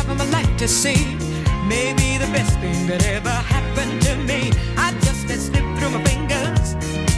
time of my life to see. Maybe the best thing that ever happened to me. I just let slip through my fingers.